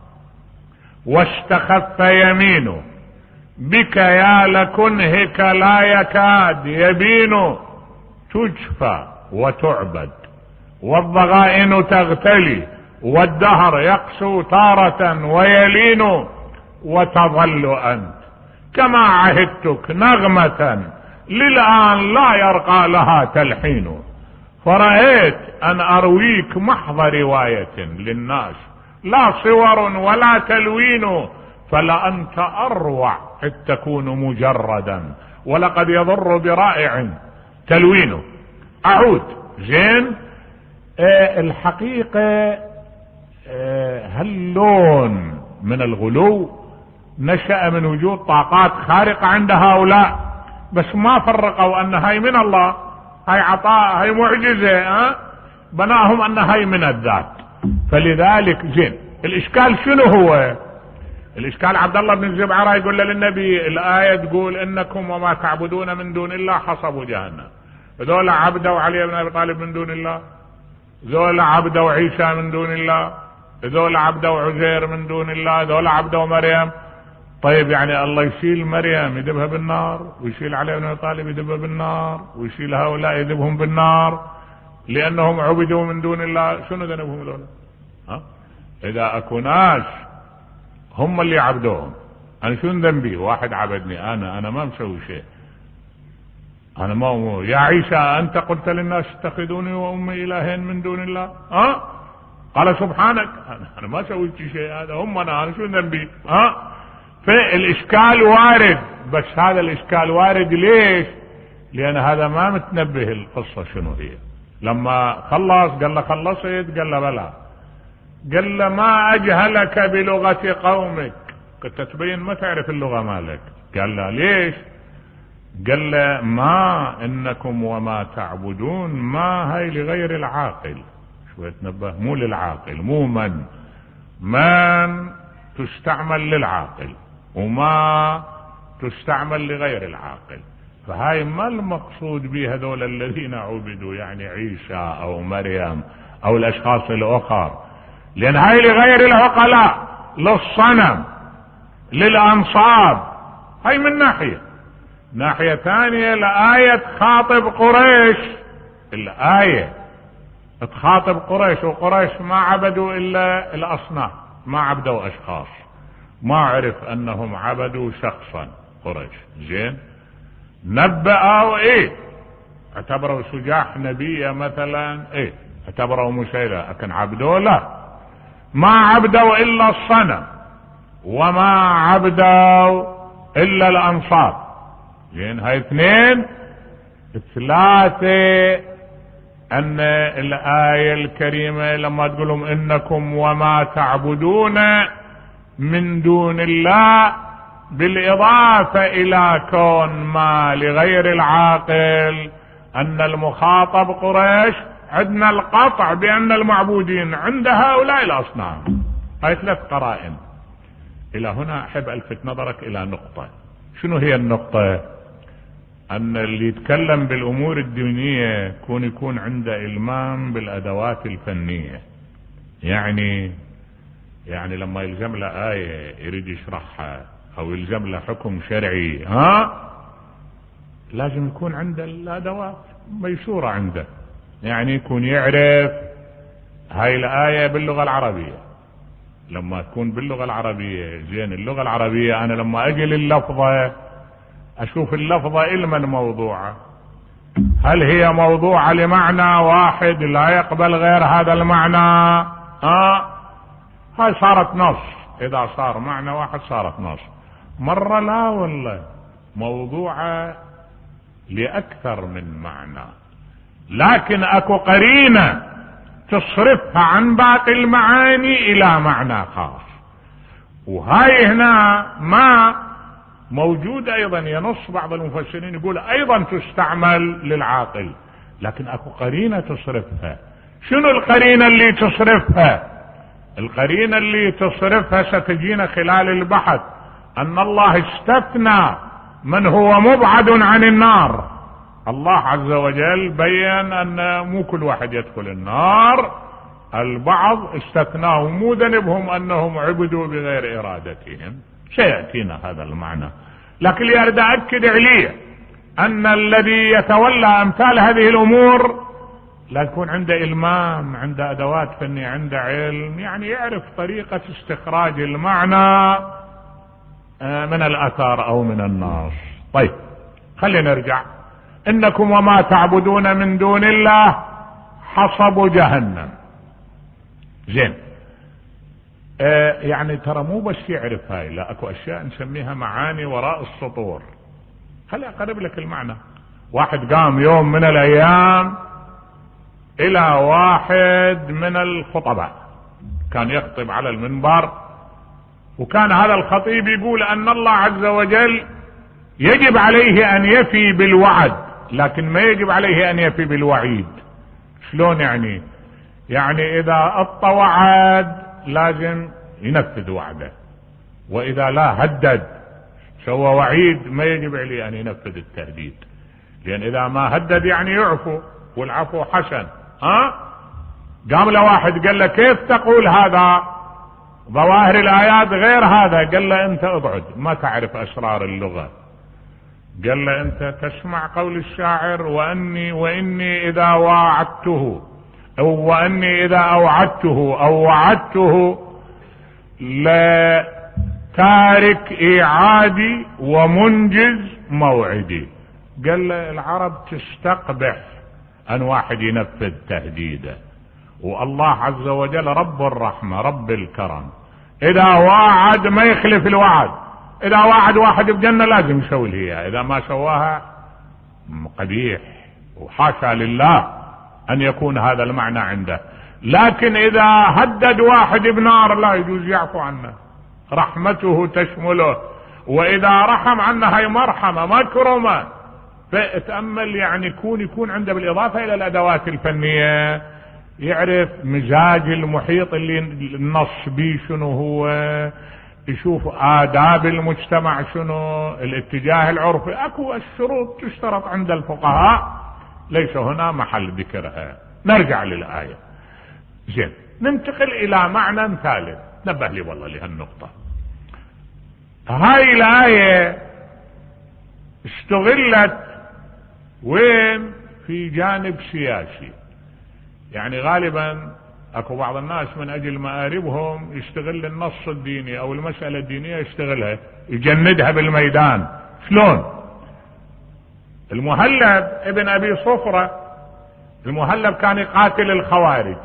Speaker 1: واستخف يمينه، بك يا لكنهك لا يكاد يبين، تجفى وتعبد والضغائن تغتلي، والدهر يقسو تارة ويلين، وتظل أنت كما عهدتك نغمة للآن لا يرقى لها تلحين، فرأيت أن أرويك محض رواية للناس لا صور ولا تلوين، فلأنت أروع إذ تكون مجردا، ولقد يضر برائع تلوينه. أعود زين. الحقيقة هاللون من الغلو نشأ من وجود طاقات خارقة عند هؤلاء، بس ما فرقوا ان هاي من الله، هاي عطاء، هاي معجزة، بناهم ان هاي من الذات. فلذلك زين، الاشكال شنو هو؟ الاشكال عبد الله بن الزبعرة يقول للنبي الآية تقول انكم وما تعبدون من دون الله حصبوا جهنم. ذولا عبدوا علي بن ابي طالب من دون الله، ذولا عبدوا عيسى من دون الله، ذولا عبدوا عزير من دون الله، ذولا عبدوا مريم. طيب يعني الله يشيل مريم يدبها بالنار، ويشيل علي بن ابي طالب يدبها بالنار، ويشيل هؤلاء يدبهم بالنار لانهم عبدوا من دون الله؟ شنو ذنبهم ذولا؟ اذا اكو ناس هم اللي عبدوهم، انا شنو ذنبي؟ واحد عبدني، انا ما مسوي شيء. أنا ما يا عيسى أنت قلت للناس اتخذوني وأمي إلهين من دون الله؟ قال سبحانك أنا ما سويت شيء، هذا هم أنا شو ذنبي؟ فالإشكال وارد، بس هذا الإشكال وارد ليش؟ لأن هذا ما متنبه القصة شنو هي. لما خلص قال له خلصت؟ قال له بلى. قال له ما أجهلك بلغة قومك، كنت تبين ما تعرف اللغة مالك. قال له ليش؟ قال له ما إنكم وما تعبدون ما هي لغير العاقل. شوية تنبه، مو للعاقل، مو من تستعمل للعاقل وما تستعمل لغير العاقل. فهاي ما المقصود به هذول الذين عبدوا يعني عيسى أو مريم أو الأشخاص الآخر، لأن هاي لغير العقلاء، للصنم، للأنصاب. هاي من ناحية ثانية لآية تخاطب قريش، الآية تخاطب قريش، وقريش ما عبدوا إلا الأصنام، ما عبدوا أشخاص، ما عرف أنهم عبدوا شخصا قريش. زين، نبأوا اعتبروا سجاح نبي مثلا، اعتبروا مسيلة، لكن عبدوا لا، ما عبدوا إلا الصنم وما عبدوا إلا الأنصار. زين، هاي اثنين. ثلاثة، أن الآية الكريمة لما تقولهم إنكم وما تعبدون من دون الله، بالإضافة إلى كون ما لغير العاقل، أن المخاطب قريش، عندنا القطع بأن المعبودين عند هؤلاء الأصنام. هاي 3 قرائن. إلى هنا أحب ألفت نظرك إلى نقطة. شنو هي النقطة؟ أن اللي يتكلم بالأمور الدينية يكون عنده إلمام بالأدوات الفنية. يعني لما يلزم له آية يريد يشرحها أو يلزم له حكم شرعي، لازم يكون عنده الأدوات ميسورة عنده. يعني يكون يعرف هاي الآية باللغة العربية. لما تكون باللغة العربية، زين، اللغة العربية أنا لما أجي لللفظة أشوف اللفظة إلما موضوعة، هل هي موضوعة لمعنى واحد لا يقبل غير هذا المعنى؟ هاي صارت نص. إذا صار معنى واحد صارت نص. مرة لا والله، موضوعة لأكثر من معنى، لكن أكو قرينة تصرفها عن باقي المعاني إلى معنى خاص. وهاي هنا ما موجود أيضا. ينص بعض المفسرين يقول أيضا تستعمل للعاقل، لكن أكو قرينة تصرفها. شنو القرينة اللي تصرفها؟ القرينة اللي تصرفها ستجينا خلال البحث. أن الله استثنى من هو مبعد عن النار. الله عز وجل بيّن أن مو كل واحد يدخل النار، البعض استثناه، مو ذنبهم أنهم عبدوا بغير إرادتهم. سيأتينا هذا المعنى، لكن يريد أكد عليه أن الذي يتولى أمثال هذه الأمور لا يكون عنده إلمام، عنده أدوات فنية، عنده علم، يعني يعرف طريقة استخراج المعنى من الأثر أو من النص. طيب، خلينا نرجع. إنكم وما تعبدون من دون الله حصب جهنم. زين، يعني ترى مو بس يعرف هاي، لا، اكو اشياء نسميها معاني وراء السطور. خلي اقرب لك المعنى. واحد قام يوم من الايام الى واحد من الخطباء، كان يخطب على المنبر، وكان هذا الخطيب يقول ان الله عز وجل يجب عليه ان يفي بالوعد، لكن ما يجب عليه ان يفي بالوعيد. شلون يعني؟ يعني اذا وعد لازم ينفذ وعده، واذا لا هدد سوى وعيد ما يجب عليه ان ينفذ التهديد، لان اذا ما هدد يعني يعفو، والعفو حسن. قام له واحد قال له كيف تقول هذا؟ ظواهر الايات غير هذا. قال له انت ابعد، ما تعرف اسرار اللغة. قال له انت تسمع قول الشاعر واني اذا واعدته، او واني اذا اوعدته او وعدته لا تارك ايعادي ومنجز موعدي. قال العرب تستقبح ان واحد ينفذ تهديده، والله عز وجل رب الرحمة رب الكرم، اذا وعد ما يخلف الوعد، اذا وعد واحد بجنة لازم يسوي هي، اذا ما سواها قبيح، وحاشا لله ان يكون هذا المعنى عنده. لكن اذا هدد واحد بنار لا يجوز يعفو عنه، رحمته تشمله، واذا رحم عنه هي مرحمة مكرمة. فاتأمل يعني يكون عنده بالاضافة الى الادوات الفنية يعرف مزاج المحيط اللي النص بيه شنو هو، يشوف آداب المجتمع شنو، الاتجاه العرفي، اكو الشروط تشترط عند الفقهاء ليس هنا محل ذكرها. نرجع للآية. زين، ننتقل الى معنى ثالث، نبه لي والله لهالنقطة. هاي الآية استغلت وين؟ في جانب سياسي. يعني غالبا اكو بعض الناس من اجل مآربهم يشتغل النص الديني او المسألة الدينية، يشتغلها يجندها بالميدان. شلون؟ المهلب ابن ابي صفرة، المهلب كان يقاتل الخوارج،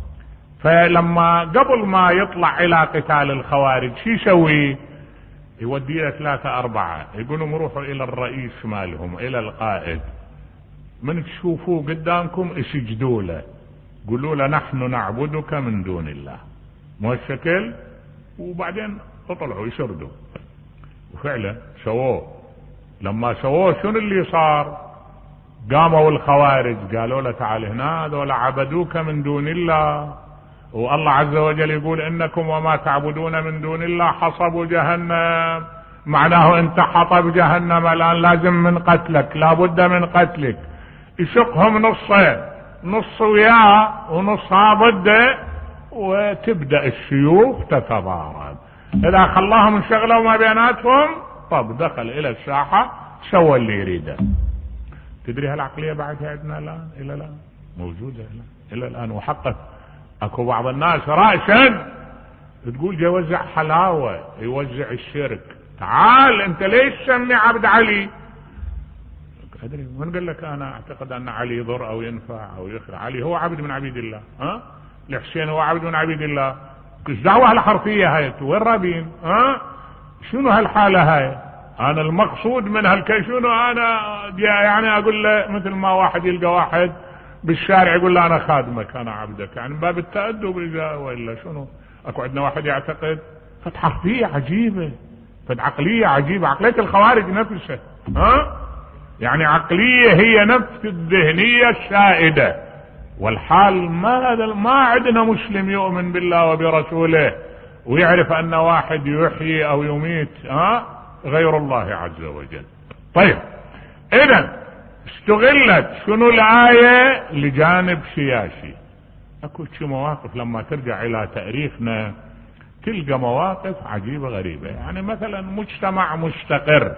Speaker 1: فلما قبل ما يطلع الى قتال الخوارج شو يسوي؟ يودي له 3 4 يقولوا روحوا الى الرئيس مالهم، الى القائد، من تشوفوه قدامكم اسجدوا له، قولوا له نحن نعبدك من دون الله، مو الشكل؟ وبعدين اطلعوا يسردوا. وفعلا سووه. لما سووه شنو اللي صار؟ قاموا الخوارج قالوا له تعال هنا، هذول عبدوك من دون الله، والله عز وجل يقول انكم وما تعبدون من دون الله حصب جهنم، معناه انت حطب جهنم الان، لازم من قتلك، لابد من قتلك. يشقهم نصين، نص وياه ونصها ضده، وتبدأ السيوف تتضارب. اذا خلاهم انشغلوا ما بيناتهم، طب دخل الى الساحة سوى اللي يريده. تدري هالعقلية بعدها عندنا الان؟ الى الان موجودة الى الان. وحقق اكو بعض الناس رأسا تقول يوزع حلاوة، يوزع الشرك. تعال انت ليش تسمي عبد علي؟ ادري من قال لك انا اعتقد ان علي يضر او ينفع او يخرع؟ علي هو عبد من عبيد الله، ها؟ الحسين هو عبد من عبيد الله. ايش دعوه هالحرفيه هاي؟ وين رابين؟ ها؟ شنو هالحاله هاي؟ انا المقصود من شنو انا يعني اقول له مثل ما واحد يلقى واحد بالشارع يقول له انا خادمك انا عبدك، يعني من باب التأدب اذا ولا شنو؟ اكو عندنا واحد يعتقد فد حرفيه عجيبه، فد عقليه عجيبه، عقليه الخوارج نفسها، ها؟ يعني عقلية هي نفس الذهنية السائدة. والحال ما عندنا مسلم يؤمن بالله وبرسوله ويعرف ان واحد يحيي او يميت غير الله عز وجل. طيب، اذا استغلت شنو الآية لجانب سياسي. اكو شي مواقف لما ترجع الى تاريخنا تلقى مواقف عجيبة غريبة. يعني مثلا مجتمع مستقر،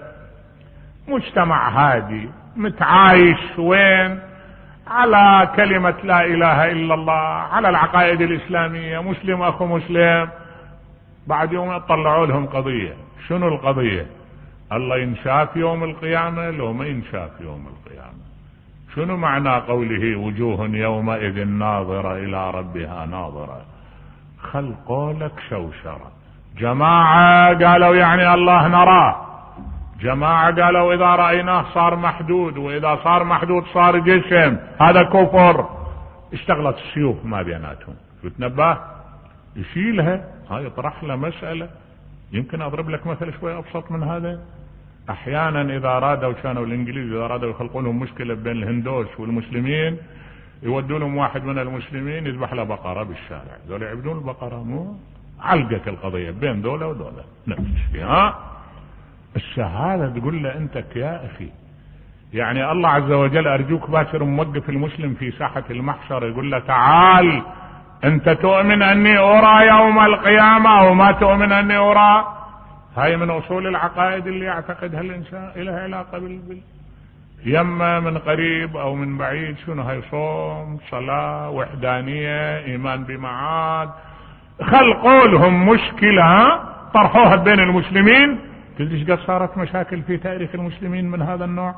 Speaker 1: مجتمع هادي متعايش وين؟ على كلمة لا اله الا الله، على العقائد الاسلامية، مسلم اخو مسلم. بعد يوم يطلعوا لهم قضية. شنو القضية؟ الله ينشاف يوم القيامة لو ما ينشاف يوم القيامة. شنو معنى قوله وجوه يومئذ ناظرة الى ربها ناظرة؟ خل قولك شوشرة. جماعة قالوا يعني الله نراه، جماعة قالوا اذا رأيناه صار محدود، واذا صار محدود صار جسم، هذا كفر. اشتغلت السيوف ما بيناتهم. تنبه يشيلها، هاي يطرح له مسألة. يمكن اضرب لك مثل شوي ابسط من هذا. احيانا اذا ارادوا، كانوا الانجليز اذا ارادوا يخلقوا لهم مشكلة بين الهندوس والمسلمين، يودوا لهم واحد من المسلمين يذبح له بقرة بالشارع، ذول يعبدون البقرة، مو علقت القضية بين دولة ودولة نفس الشيء. الشهادة تقول له انت يا اخي، يعني الله عز وجل ارجوك باشر موقف المسلم في ساحة المحشر يقول له تعال انت تؤمن اني ارى يوم القيامة او ما تؤمن اني ارى؟ هاي من اصول العقائد اللي يعتقدها الانسان الها علاقة يما من قريب او من بعيد. شنو هاي؟ صوم، صلاة، وحدانية، ايمان بمعاد. خلقوا لهم مشكلة طرحوها بين المسلمين كلش قد صارت مشاكل في تاريخ المسلمين من هذا النوع.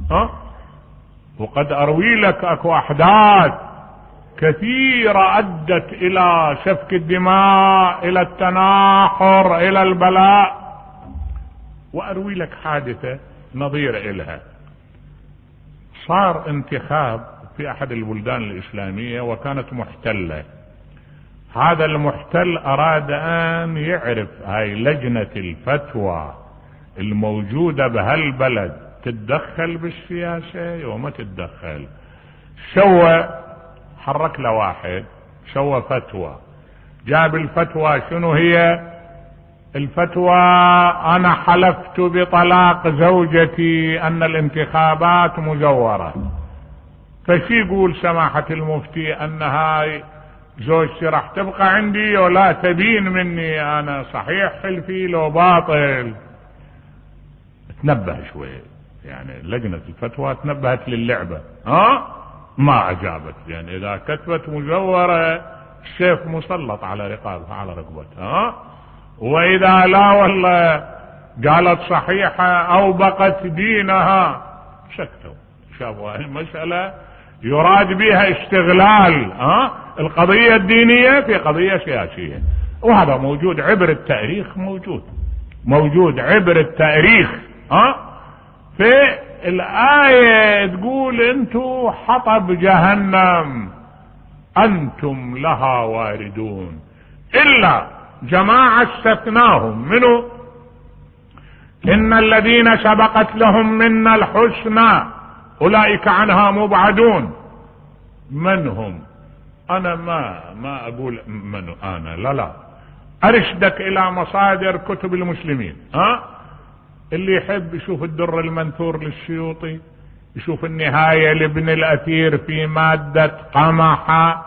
Speaker 1: وقد اروي لك اكو احداث كثيرة ادت الى سفك الدماء، الى التناحر، الى البلاء. واروي لك حادثة نظيرة الها. صار انتخاب في احد البلدان الاسلامية وكانت محتلة. هذا المحتل اراد ان يعرف هاي لجنة الفتوى الموجودة بهالبلد تتدخل بالسياسة وما تتدخل. حرك له واحد سوى فتوى، جاب الفتوى. شنو هي الفتوى؟ انا حلفت بطلاق زوجتي ان الانتخابات مزورة. فشي يقول سماحة المفتي؟ ان هاي زوجتي راح تبقى عندي ولا تبين مني انا صحيح حلفي لو باطل. تنبه شوي، يعني لجنة الفتوى تنبهت للعبة. ما اجابت، يعني اذا كتبت مزورة السيف مسلط على رقابها على رقبتها. واذا لا والله قالت صحيحة او بقت دينها سكتوا. شافوا المسألة يراد بها استغلال القضية الدينية في قضية سياسية. وهذا موجود عبر التاريخ، موجود عبر التاريخ. في الآية تقول انتم حطب جهنم انتم لها واردون الا جماعة استثناهم. منو؟ ان الذين سبقت لهم منا الحسنى اولئك عنها مبعدون. من هم؟ انا ما اقول من انا، لا ارشدك الى مصادر كتب المسلمين. اللي يحب يشوف الدر المنثور للسيوطي، يشوف النهاية لابن الاثير في مادة قمحة.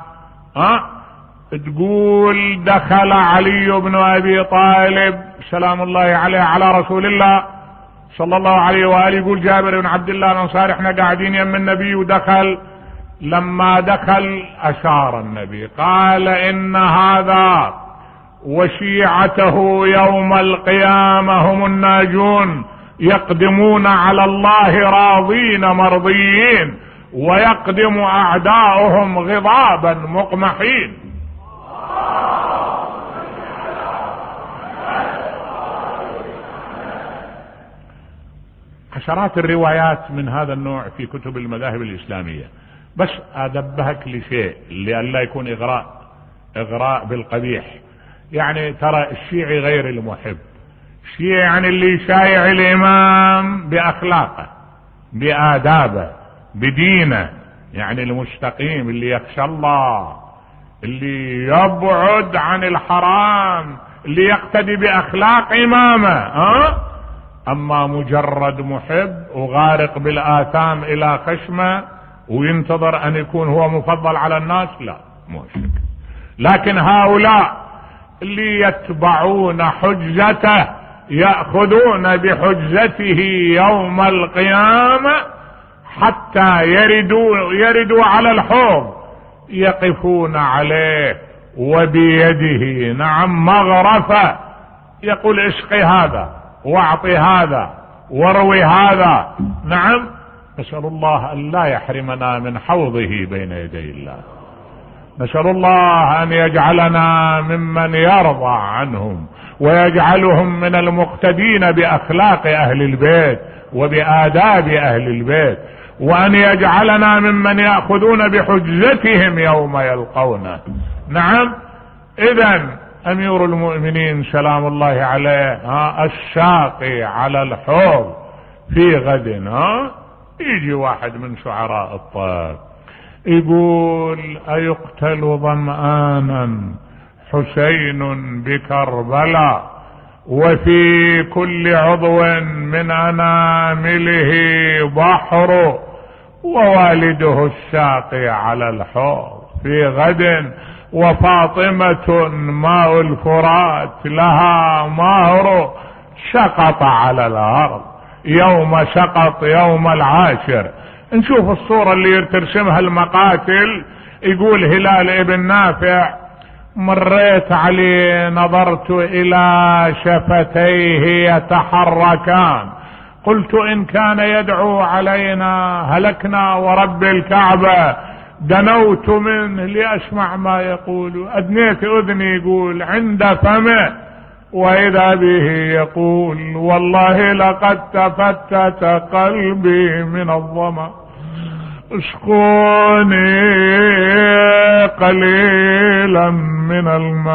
Speaker 1: تقول دخل علي بن ابي طالب سلام الله عليه على رسول الله صلى الله عليه وآله. يقول جابر بن عبد الله الانصاري احنا قاعدين يم النبي ودخل. لما دخل اشار النبي قال ان هذا وشيعته يوم القيامة هم الناجون، يقدمون على الله راضين مرضيين ويقدم اعداؤهم غضابا مقمحين. عشرات الروايات من هذا النوع في كتب المذاهب الإسلامية. بس أدبهك لشيء لألا يكون إغراء بالقبيح. يعني ترى الشيعي غير المحب، الشيعي يعني اللي شايع الإمام بأخلاقه بآدابه بدينه، يعني المستقيم اللي يخشى الله، اللي يبعد عن الحرام، اللي يقتدي بأخلاق إمامه. اما مجرد محب وغارق بالاثام الى خشمه وينتظر ان يكون هو مفضل على الناس، لا مو شك. لكن هؤلاء اللي يتبعون حجته يأخذون بحجته يوم القيامة حتى يردوا على الحوض، يقفون عليه وبيده مغرفة يقول اسقي هذا واعطي هذا واروي هذا. نعم، نسأل الله أن لا يحرمنا من حوضه بين يدي الله. نسأل الله أن يجعلنا ممن يرضى عنهم ويجعلهم من المقتدين بأخلاق أهل البيت وبآداب أهل البيت، وأن يجعلنا ممن يأخذون بحجتهم يوم يلقونه. نعم، إذن أمير المؤمنين سلام الله عليه الساقي على الحوض في غد يجي واحد من شعراء الطائف يقول أيقتل ظمآنا حسين بكربلاء وفي كل عضو من أنامله بحر ووالده الساقي على الحوض في غد وفاطمة ماء الفرات لها مهر سقط على الأرض يوم سقط يوم العاشر. نشوف الصورة اللي ترسمها المقاتل. يقول هلال ابن نافع مريت عليه نظرت إلى شفتيه يتحركان، قلت إن كان يدعو علينا هلكنا ورب الكعبة. دنوت منه لأسمع ما يقول، أدنيت أذني يقول عند فمه، وإذا به يقول والله لقد تفتت قلبي من الظما، اسقوني قليلا من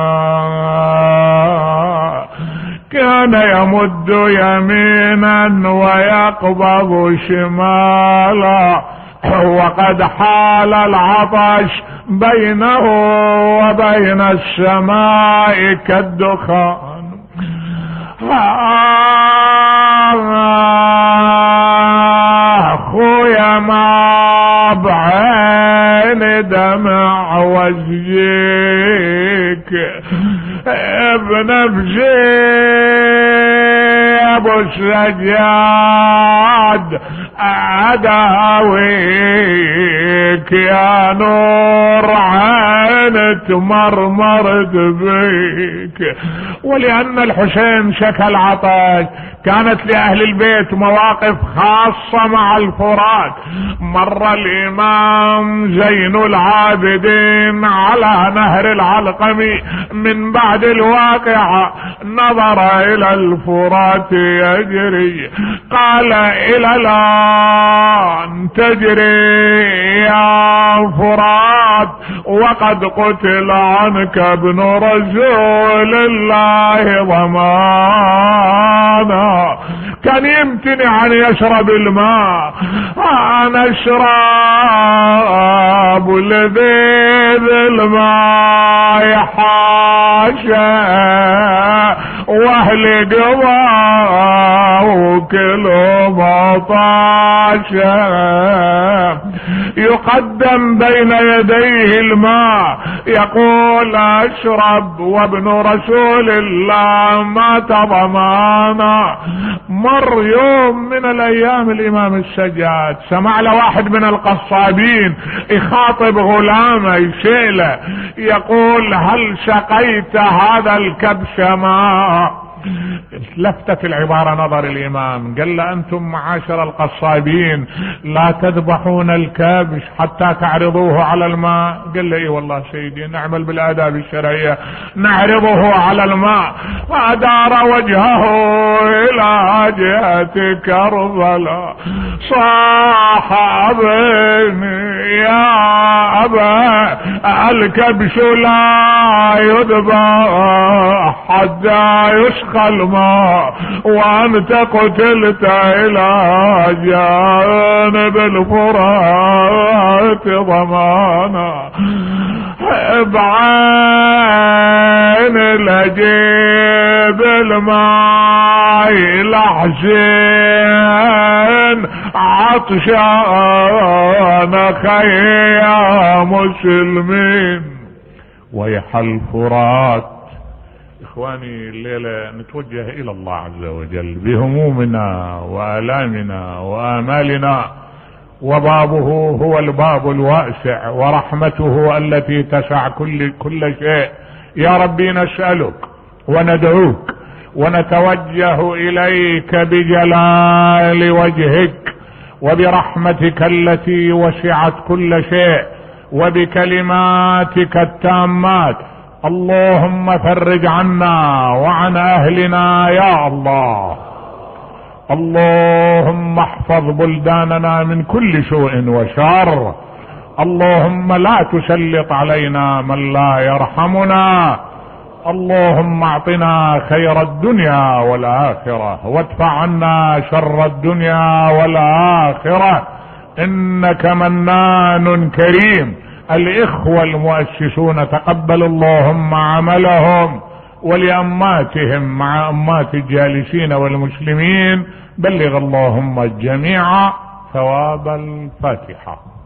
Speaker 1: الماء. كان يمد يمينا ويقبض شمالا، وقد حال العطش بينه وبين السماء كالدخان. خويا ما بعين دمع وجهك، بنفسي ابو السجاد اداويك يا نور عين تمرمرت بيك. ولأن الحسين شكى العطش كانت لأهل البيت مواقف خاصة مع الفرات. مر الإمام زين العابدين على نهر العلقم من بعد الواقعة، نظر إلى الفرات يجري، قال إلى الآن تجري يا فرات وقد قتل عنك ابن رسول الله ضمانا. كان يمتنع أن يشرب الماء، أنا أشرب لذيذ الماء حاشا واهل قضاء وكلهم عطاشا. يقدم بين يديه الماء يقول اشرب وابن رسول الله مات ضمانا. مر يوم من الايام الامام السجاد سمع له واحد من القصابين يخاطب غلامه يشيله، يقول هل سقيت هذا الكبش ماء؟ لفتت العبارة نظر الإمام، قال له أنتم معاشر القصابين لا تذبحون الكبش حتى تعرضوه على الماء؟ قال له إيه والله سيدي نعمل بالآداب الشرعية نعرضه على الماء. فأدار وجهه إلى جهة كربلاء، صاح ابني يا أبا الكبش لا يذبح حتى يسقى الماء، وأنت قتلت إلى جانب الفرات ضمانا. بعين لجيب الماء لحسين عطشان خيا مسلمين. ويح الفرات. إخواني الليلة نتوجه إلى الله عز وجل بهمومنا وآلامنا وآمالنا، وبابه هو الباب الواسع ورحمته التي تسع كل شيء. يا ربي نسألك وندعوك ونتوجه إليك بجلال وجهك وبرحمتك التي وسعت كل شيء وبكلماتك التامات. اللهم فرج عنا وعن أهلنا يا الله. اللهم احفظ بلداننا من كل سوء وشر. اللهم لا تسلط علينا من لا يرحمنا. اللهم اعطنا خير الدنيا والآخرة وادفع عنا شر الدنيا والآخرة، إنك منان كريم. الإخوة المؤسسون تقبل اللهم عملهم، ولأماتهم مع أمات الجالسين والمسلمين بلغ اللهم الجميع ثواب الفاتحة.